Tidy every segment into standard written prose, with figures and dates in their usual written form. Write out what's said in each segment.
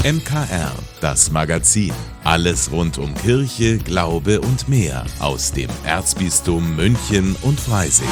MKR, das Magazin. Alles rund um Kirche, Glaube und mehr aus dem Erzbistum München und Freising.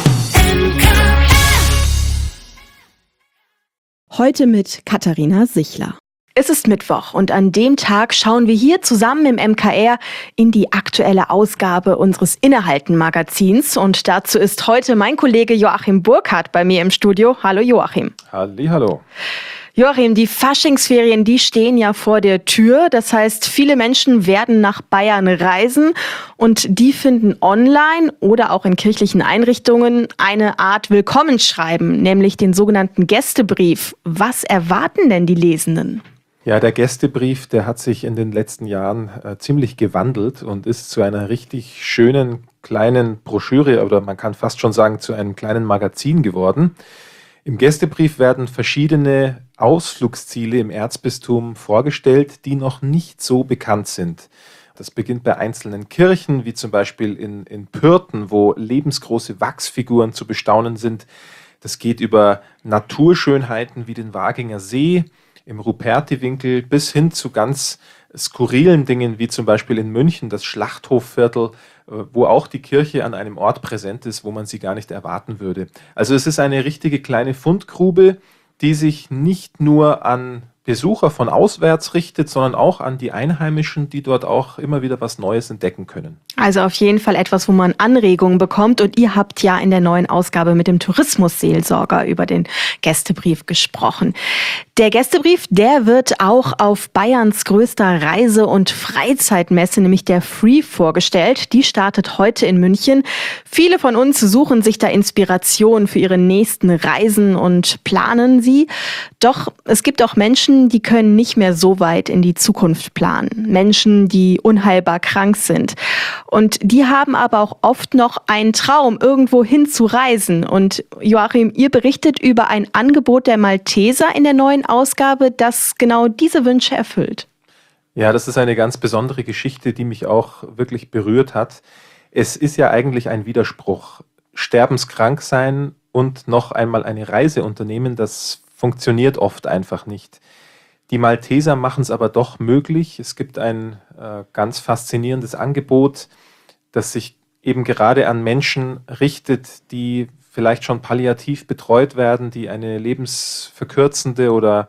Heute mit Katharina Sichler. Es ist Mittwoch und an dem Tag schauen wir hier zusammen im MKR in die aktuelle Ausgabe unseres Innehalten-Magazins. Und dazu ist heute mein Kollege Joachim Burkhardt bei mir im Studio. Hallo Joachim. Hallihallo. Joachim, die Faschingsferien, die stehen ja vor der Tür. Das heißt, viele Menschen werden nach Bayern reisen und die finden online oder auch in kirchlichen Einrichtungen eine Art Willkommensschreiben, nämlich den sogenannten Gästebrief. Was erwarten denn die Lesenden? Ja, der Gästebrief, der hat sich in den letzten Jahren ziemlich gewandelt und ist zu einer richtig schönen kleinen Broschüre oder man kann fast schon sagen zu einem kleinen Magazin geworden. Im Gästebrief werden verschiedene Ausflugsziele im Erzbistum vorgestellt, die noch nicht so bekannt sind. Das beginnt bei einzelnen Kirchen, wie zum Beispiel in Pürten, wo lebensgroße Wachsfiguren zu bestaunen sind. Das geht über Naturschönheiten wie den Waginger See, im Rupertiwinkel bis hin zu ganz skurrilen Dingen, wie zum Beispiel in München das Schlachthoffviertel, wo auch die Kirche an einem Ort präsent ist, wo man sie gar nicht erwarten würde. Also es ist eine richtige kleine Fundgrube, die sich nicht nur an Besucher von auswärts richtet, sondern auch an die Einheimischen, die dort auch immer wieder was Neues entdecken können. Also auf jeden Fall etwas, wo man Anregungen bekommt. Und ihr habt ja in der neuen Ausgabe mit dem Tourismusseelsorger über den Gästebrief gesprochen. Der Gästebrief, der wird auch auf Bayerns größter Reise- und Freizeitmesse, nämlich der Free, vorgestellt. Die startet heute in München. Viele von uns suchen sich da Inspiration für ihre nächsten Reisen und planen sie. Doch es gibt auch Menschen, die können nicht mehr so weit in die Zukunft planen. Menschen, die unheilbar krank sind. Und die haben aber auch oft noch einen Traum, irgendwo hin zu reisen. Und Joachim, ihr berichtet über ein Angebot der Malteser in der neuen Ausgabe, das genau diese Wünsche erfüllt. Ja, das ist eine ganz besondere Geschichte, die mich auch wirklich berührt hat. Es ist ja eigentlich ein Widerspruch. Sterbenskrank sein und noch einmal eine Reise unternehmen, das funktioniert oft einfach nicht. Die Malteser machen es aber doch möglich. Es gibt ein ganz faszinierendes Angebot, das sich eben gerade an Menschen richtet, die vielleicht schon palliativ betreut werden, die eine lebensverkürzende oder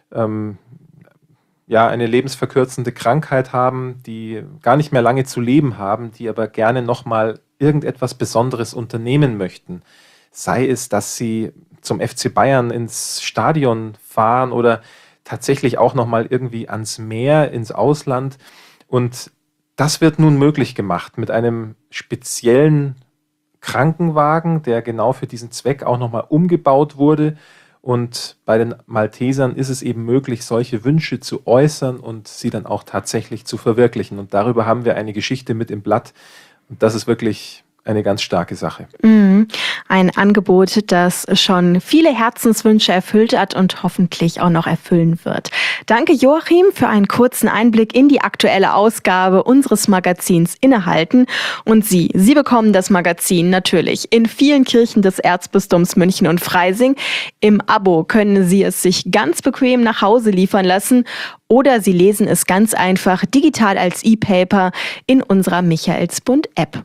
eine lebensverkürzende Krankheit haben, die gar nicht mehr lange zu leben haben, die aber gerne nochmal irgendetwas Besonderes unternehmen möchten. Sei es, dass sie zum FC Bayern ins Stadion fahren oder tatsächlich auch nochmal irgendwie ans Meer, ins Ausland. Und das wird nun möglich gemacht mit einem speziellen Krankenwagen, der genau für diesen Zweck auch nochmal umgebaut wurde. Und bei den Maltesern ist es eben möglich, solche Wünsche zu äußern und sie dann auch tatsächlich zu verwirklichen. Und darüber haben wir eine Geschichte mit im Blatt. Und das ist wirklich eine ganz starke Sache. Ein Angebot, das schon viele Herzenswünsche erfüllt hat und hoffentlich auch noch erfüllen wird. Danke Joachim für einen kurzen Einblick in die aktuelle Ausgabe unseres Magazins Innehalten. Und Sie bekommen das Magazin natürlich in vielen Kirchen des Erzbistums München und Freising. Im Abo können Sie es sich ganz bequem nach Hause liefern lassen oder Sie lesen es ganz einfach digital als E-Paper in unserer Michaelsbund-App.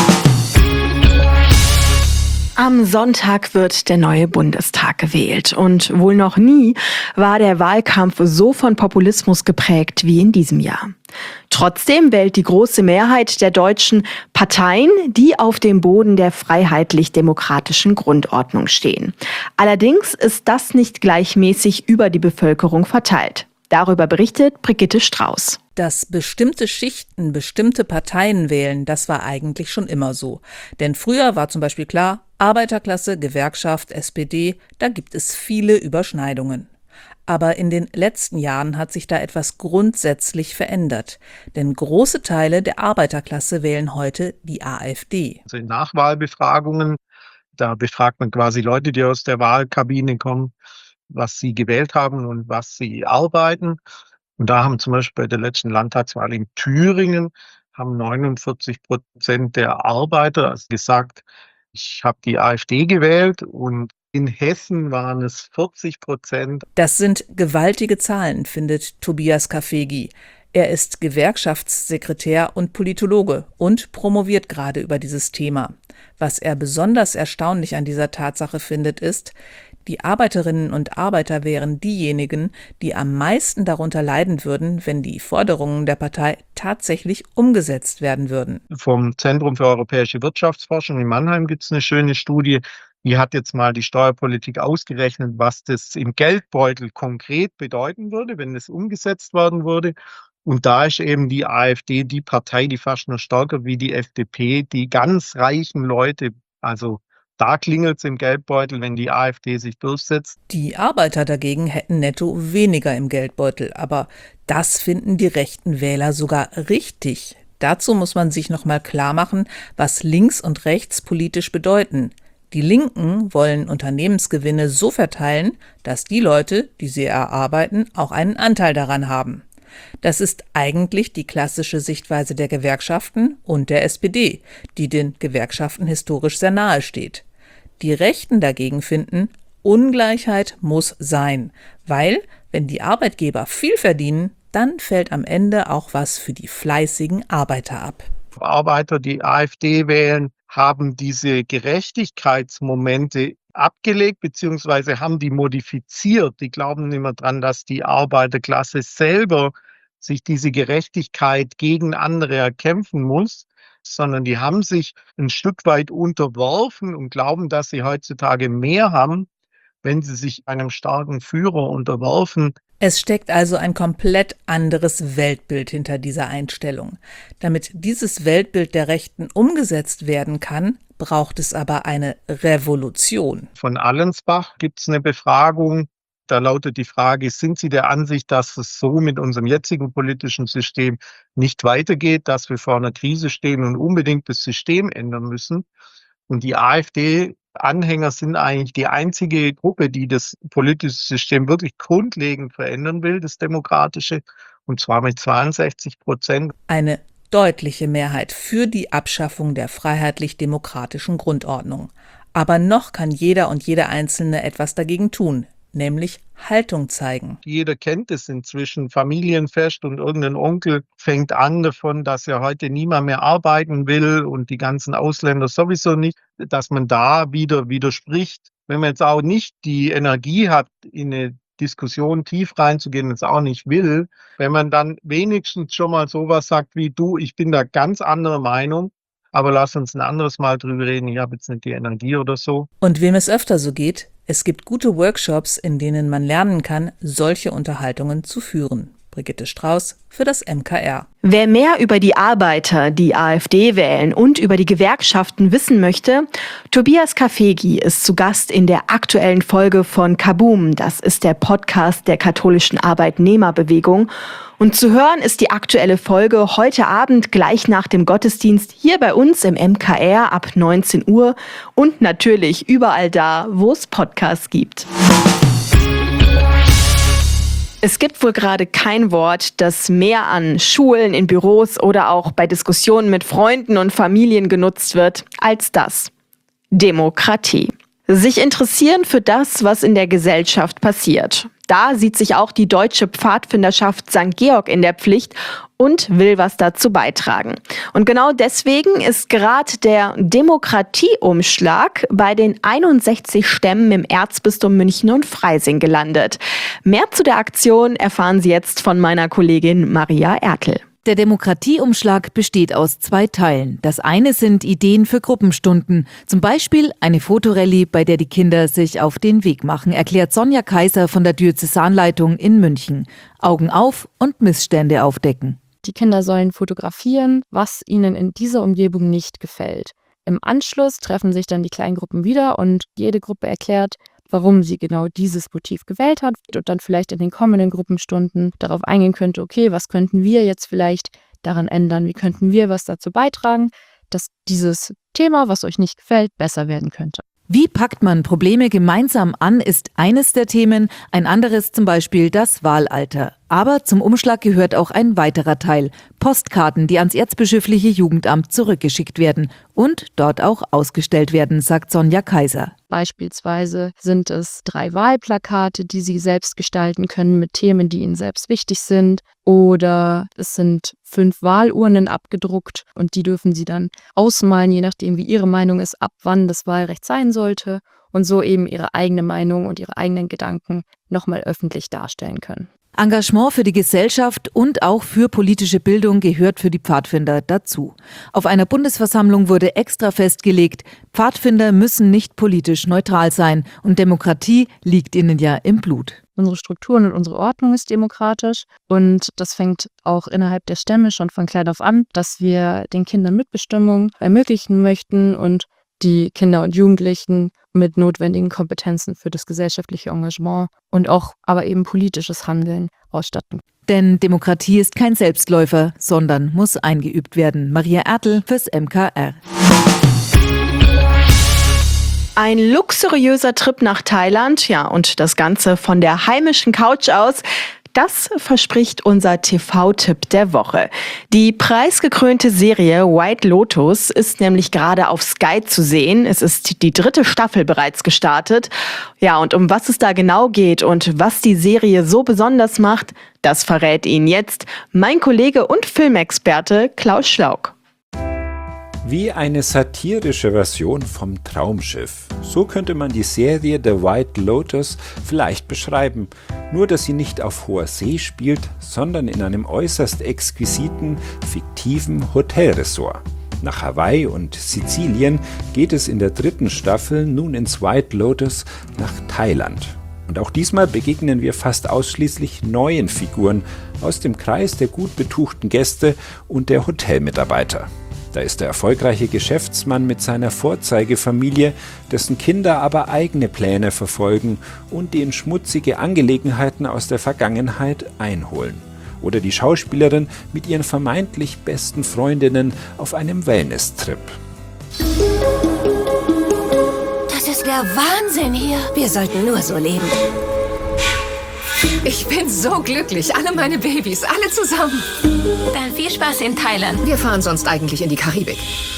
Am Sonntag wird der neue Bundestag gewählt und wohl noch nie war der Wahlkampf so von Populismus geprägt wie in diesem Jahr. Trotzdem wählt die große Mehrheit der Deutschen Parteien, die auf dem Boden der freiheitlich-demokratischen Grundordnung stehen. Allerdings ist das nicht gleichmäßig über die Bevölkerung verteilt. Darüber berichtet Brigitte Strauß. Dass bestimmte Schichten bestimmte Parteien wählen, das war eigentlich schon immer so. Denn früher war zum Beispiel klar, Arbeiterklasse, Gewerkschaft, SPD, da gibt es viele Überschneidungen. Aber in den letzten Jahren hat sich da etwas grundsätzlich verändert. Denn große Teile der Arbeiterklasse wählen heute die AfD. Also in Nachwahlbefragungen, da befragt man quasi Leute, die aus der Wahlkabine kommen, was sie gewählt haben und was sie arbeiten. Und da haben zum Beispiel bei der letzten Landtagswahl in Thüringen haben 49% der Arbeiter gesagt, ich habe die AfD gewählt und In Hessen waren es 40%. Das sind gewaltige Zahlen, findet Tobias Kafegi. Er ist Gewerkschaftssekretär und Politologe und promoviert gerade über dieses Thema. Was er besonders erstaunlich an dieser Tatsache findet, ist, die Arbeiterinnen und Arbeiter wären diejenigen, die am meisten darunter leiden würden, wenn die Forderungen der Partei tatsächlich umgesetzt werden würden. Vom Zentrum für europäische Wirtschaftsforschung in Mannheim gibt es eine schöne Studie. Die hat jetzt mal die Steuerpolitik ausgerechnet, was das im Geldbeutel konkret bedeuten würde, wenn es umgesetzt werden würde. Und da ist eben die AfD die Partei, die fast noch stärker wie die FDP, die ganz reichen Leute, also da klingelt es im Geldbeutel, wenn die AfD sich durchsetzt. Die Arbeiter dagegen hätten netto weniger im Geldbeutel, aber das finden die rechten Wähler sogar richtig. Dazu muss man sich nochmal klar machen, was links und rechts politisch bedeuten. Die Linken wollen Unternehmensgewinne so verteilen, dass die Leute, die sie erarbeiten, auch einen Anteil daran haben. Das ist eigentlich die klassische Sichtweise der Gewerkschaften und der SPD, die den Gewerkschaften historisch sehr nahe steht. Die Rechten dagegen finden, Ungleichheit muss sein, weil, wenn die Arbeitgeber viel verdienen, dann fällt am Ende auch was für die fleißigen Arbeiter ab. Arbeiter, die AfD wählen, haben diese Gerechtigkeitsmomente abgelegt bzw. haben die modifiziert. Die glauben nicht mehr dran, dass die Arbeiterklasse selber sich diese Gerechtigkeit gegen andere erkämpfen muss, sondern die haben sich ein Stück weit unterworfen und glauben, dass sie heutzutage mehr haben, wenn sie sich einem starken Führer unterwerfen. Es steckt also ein komplett anderes Weltbild hinter dieser Einstellung. Damit dieses Weltbild der Rechten umgesetzt werden kann, braucht es aber eine Revolution. Von Allensbach gibt es eine Befragung. Da lautet die Frage, sind Sie der Ansicht, dass es so mit unserem jetzigen politischen System nicht weitergeht, dass wir vor einer Krise stehen und unbedingt das System ändern müssen? Und die AfD-Anhänger sind eigentlich die einzige Gruppe, die das politische System wirklich grundlegend verändern will, das demokratische, und zwar mit 62%. Eine deutliche Mehrheit für die Abschaffung der freiheitlich-demokratischen Grundordnung. Aber noch kann jeder und jede Einzelne etwas dagegen tun, nämlich Haltung zeigen. Jeder kennt es inzwischen, Familienfest, und irgendein Onkel fängt an davon, dass er heute niemand mehr arbeiten will und die ganzen Ausländer sowieso nicht, dass man da wieder widerspricht. Wenn man jetzt auch nicht die Energie hat, in eine Diskussion tief reinzugehen und es auch nicht will, wenn man dann wenigstens schon mal sowas sagt wie, du, ich bin da ganz anderer Meinung, aber lass uns ein anderes Mal drüber reden, ich habe jetzt nicht die Energie oder so. Und wem es öfter so geht, es gibt gute Workshops, in denen man lernen kann, solche Unterhaltungen zu führen. Brigitte Strauß für das MKR. Wer mehr über die Arbeiter, die AfD wählen und über die Gewerkschaften wissen möchte, Tobias Kafegi ist zu Gast in der aktuellen Folge von Kaboom. Das ist der Podcast der katholischen Arbeitnehmerbewegung. Und zu hören ist die aktuelle Folge heute Abend gleich nach dem Gottesdienst hier bei uns im MKR ab 19 Uhr und natürlich überall da, wo es Podcasts gibt. Es gibt wohl gerade kein Wort, das mehr an Schulen, in Büros oder auch bei Diskussionen mit Freunden und Familien genutzt wird, als das: Demokratie. Sich interessieren für das, was in der Gesellschaft passiert. Da sieht sich auch die Deutsche Pfadfinderschaft St. Georg in der Pflicht und will was dazu beitragen. Und genau deswegen ist gerade der Demokratieumschlag bei den 61 Stämmen im Erzbistum München und Freising gelandet. Mehr zu der Aktion erfahren Sie jetzt von meiner Kollegin Maria Ertl. Der Demokratieumschlag besteht aus 2 Teilen. Das eine sind Ideen für Gruppenstunden. Zum Beispiel eine Fotorallye, bei der die Kinder sich auf den Weg machen, erklärt Sonja Kaiser von der Diözesanleitung in München. Augen auf und Missstände aufdecken. Die Kinder sollen fotografieren, was ihnen in dieser Umgebung nicht gefällt. Im Anschluss treffen sich dann die Kleingruppen wieder und jede Gruppe erklärt, warum sie genau dieses Motiv gewählt hat und dann vielleicht in den kommenden Gruppenstunden darauf eingehen könnte, okay, was könnten wir jetzt vielleicht daran ändern, wie könnten wir was dazu beitragen, dass dieses Thema, was euch nicht gefällt, besser werden könnte. Wie packt man Probleme gemeinsam an, ist eines der Themen, ein anderes zum Beispiel das Wahlalter. Aber zum Umschlag gehört auch ein weiterer Teil: Postkarten, die ans Erzbischöfliche Jugendamt zurückgeschickt werden und dort auch ausgestellt werden, sagt Sonja Kaiser. Beispielsweise sind es 3 Wahlplakate, die Sie selbst gestalten können mit Themen, die Ihnen selbst wichtig sind. Oder es sind 5 Wahlurnen abgedruckt und die dürfen Sie dann ausmalen, je nachdem wie Ihre Meinung ist, ab wann das Wahlrecht sein sollte. Und so eben Ihre eigene Meinung und Ihre eigenen Gedanken nochmal öffentlich darstellen können. Engagement für die Gesellschaft und auch für politische Bildung gehört für die Pfadfinder dazu. Auf einer Bundesversammlung wurde extra festgelegt, Pfadfinder müssen nicht politisch neutral sein und Demokratie liegt ihnen ja im Blut. Unsere Strukturen und unsere Ordnung ist demokratisch und das fängt auch innerhalb der Stämme schon von klein auf an, dass wir den Kindern Mitbestimmung ermöglichen möchten und die Kinder und Jugendlichen mit notwendigen Kompetenzen für das gesellschaftliche Engagement und auch aber eben politisches Handeln ausstatten. Denn Demokratie ist kein Selbstläufer, sondern muss eingeübt werden. Maria Ertl fürs MKR. Ein luxuriöser Trip nach Thailand, ja, und das Ganze von der heimischen Couch aus. Das verspricht unser TV-Tipp der Woche. Die preisgekrönte Serie White Lotus ist nämlich gerade auf Sky zu sehen. Es ist die 3. Staffel bereits gestartet. Ja, und um was es da genau geht und was die Serie so besonders macht, das verrät Ihnen jetzt mein Kollege und Filmexperte Klaus Schlauk. Wie eine satirische Version vom Traumschiff. So könnte man die Serie The White Lotus vielleicht beschreiben. Nur, dass sie nicht auf hoher See spielt, sondern in einem äußerst exquisiten, fiktiven Hotelresort. Nach Hawaii und Sizilien geht es in der 3. Staffel nun ins White Lotus nach Thailand. Und auch diesmal begegnen wir fast ausschließlich neuen Figuren aus dem Kreis der gut betuchten Gäste und der Hotelmitarbeiter. Da ist der erfolgreiche Geschäftsmann mit seiner Vorzeigefamilie, dessen Kinder aber eigene Pläne verfolgen und die in schmutzige Angelegenheiten aus der Vergangenheit einholen. Oder die Schauspielerin mit ihren vermeintlich besten Freundinnen auf einem Wellness-Trip. Das ist der Wahnsinn hier. Wir sollten nur so leben. Ich bin so glücklich. Alle meine Babys, alle zusammen. Dann viel Spaß in Thailand. Wir fahren sonst eigentlich in die Karibik.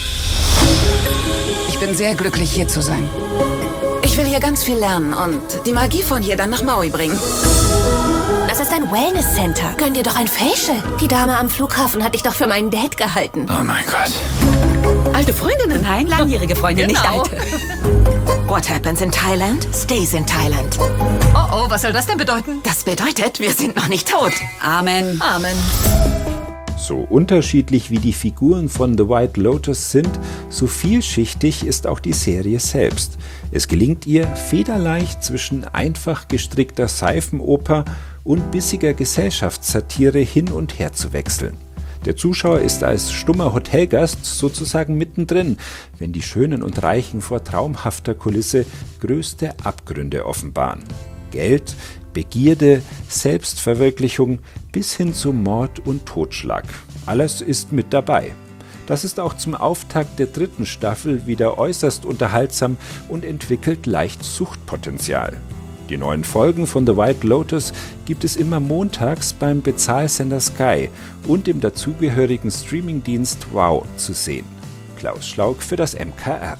Ich bin sehr glücklich, hier zu sein. Ich will hier ganz viel lernen und die Magie von hier dann nach Maui bringen. Das ist ein Wellness-Center. Gönn dir doch ein Facial. Die Dame am Flughafen hat dich doch für meinen Date gehalten. Oh mein Gott. Alte Freundinnen? Nein, langjährige Freundin, Genau. nicht alte. What happens in Thailand, stays in Thailand. Oh, was soll das denn bedeuten? Das bedeutet, wir sind noch nicht tot. Amen. Amen. So unterschiedlich wie die Figuren von The White Lotus sind, so vielschichtig ist auch die Serie selbst. Es gelingt ihr, federleicht zwischen einfach gestrickter Seifenoper und bissiger Gesellschaftssatire hin und her zu wechseln. Der Zuschauer ist als stummer Hotelgast sozusagen mittendrin, wenn die Schönen und Reichen vor traumhafter Kulisse größte Abgründe offenbaren. Geld, Begierde, Selbstverwirklichung bis hin zu Mord und Totschlag. Alles ist mit dabei. Das ist auch zum Auftakt der 3. Staffel wieder äußerst unterhaltsam und entwickelt leicht Suchtpotenzial. Die neuen Folgen von The White Lotus gibt es immer montags beim Bezahlsender Sky und im dazugehörigen Streamingdienst Wow zu sehen. Klaus Schlauk für das MKR.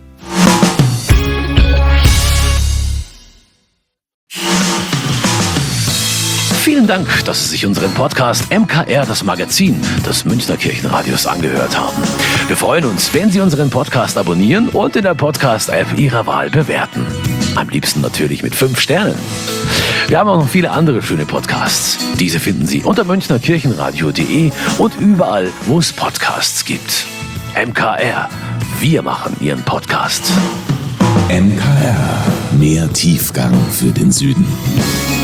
Vielen Dank, dass Sie sich unseren Podcast MKR, das Magazin des Münchner Kirchenradios, angehört haben. Wir freuen uns, wenn Sie unseren Podcast abonnieren und in der Podcast-App Ihrer Wahl bewerten. Am liebsten natürlich mit 5 Sternen. Wir haben auch noch viele andere schöne Podcasts. Diese finden Sie unter münchnerkirchenradio.de und überall, wo es Podcasts gibt. MKR, wir machen Ihren Podcast. MKR, mehr Tiefgang für den Süden.